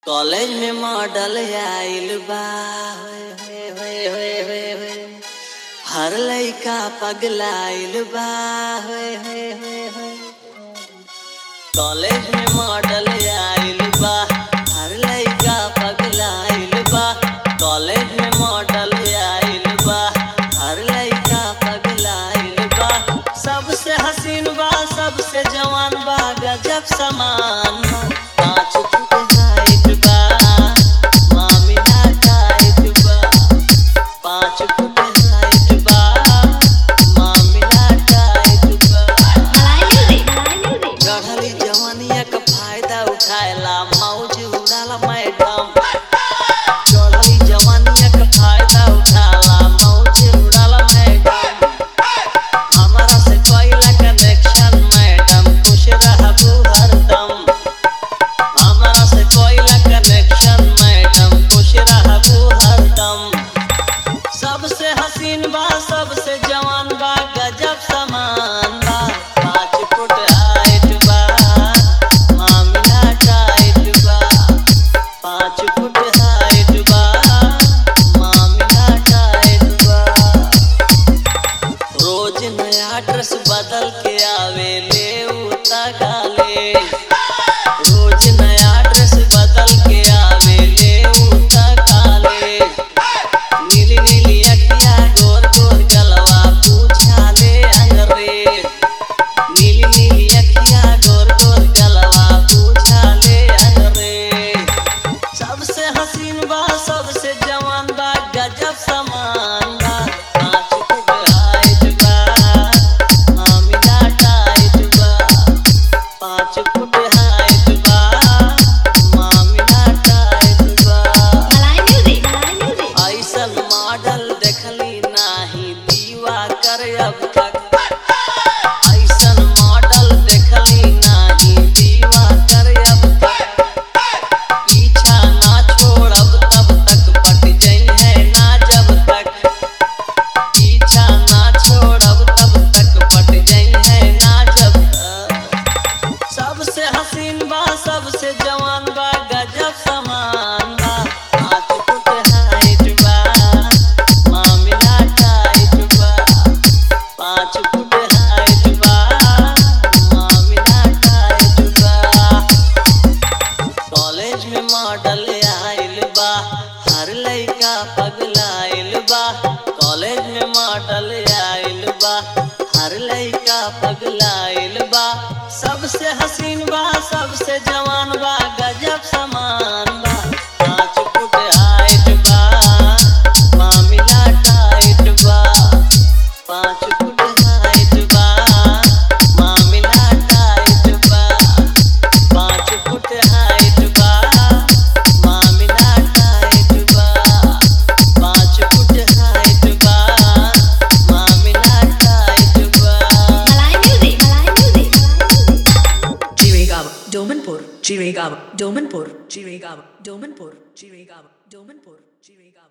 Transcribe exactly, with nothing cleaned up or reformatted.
College में model आइल बा, होए होए होए होए होए हर लइका पगलाइल बा, होए होए होए होए कॉलेज में मॉडल आइल बा, हर लइका पगलाइल बा। कॉलेज में मॉडल आइल बा, हर लइका पगलाइल बा। सबसे हसीन बा, सबसे जवान बा, गजब समान बा। पाँच फुट हाइट बा, मामिला टाइट बा। पाँच फुट हाइट बा, मामिला टाइट बा। चढ़ली जवानिया का फायदा उठाएला, मौज उड़ाला मैडम। चढ़ली जवानिया का फायदा उठाला, मौज उड़ाला मैडम। हमारा से कोइला कनेक्शन मैडम, खुश रहबू हरदम। हमारा से कोइला कनेक्शन मैडम, खुश रहबू हरदम। सबसे हसीन बा, सबसे जवान बा, गजब समान बा। पाँच फुट हाइट बा, मामिला टाइट बा। पाँच फुट हाइट बा, मामिला टाइट बा। रोज नया ड्रेस बदल के आवे ले उता काले। रोज नया ड्रेस बदल के आवे ले उता काले। नीली नीली अखिया, गोर गोर गलवा, पूछा ले अंग्रेज। नीली नीली अखिया, गोर गोर गलवा, पूछा ले अंग्रेज। सबसे हसीन बा, सबसे जवान बा, गजब समान बा। पाँच फुट हाइट बा, मामिला टाइट बा। पाँच फुट हाइट बा, मामिला टाइट बा। ऐसन मॉडल देखली नाही दीवा कर अब तक। ऐसन मॉडल देखली नाही दीवा कर अब तक। पीछा ना छोड़ब तब तक, पट जइहे ना जब तक। पीछा ना छोड़ब तब तक, पट जइहे ना जब तक। सबसे हसीन बा, सबसे जवान बा, गजब समान बा। पाँच फुट हाइट बा, मामिला टाइट बा। पाँच फुट हाइट बा, मामिला टाइट बा। कॉलेज में मॉडल आइल बा, हर लइका पगलाइल बा। कॉलेज में मॉडल आइल बा, हर लइका पगलाइल बा। सबसे हसीन बा, सबसे जवान बा, गजब समान बा। पाँच फुट हाइट बा, मामिला टाइट बा। पाँच फुट हाइट बा, मामिला टाइट बा। पाँच फुट हाइट बा, मामिला टाइट बा। पाँच फुट हाइट बा, मामिला टाइट बा। Chirigava, Domanpur, Chirigava, Domanpur, Chirigava, Domanpur, Chirigava, Domanpur, Chirigava.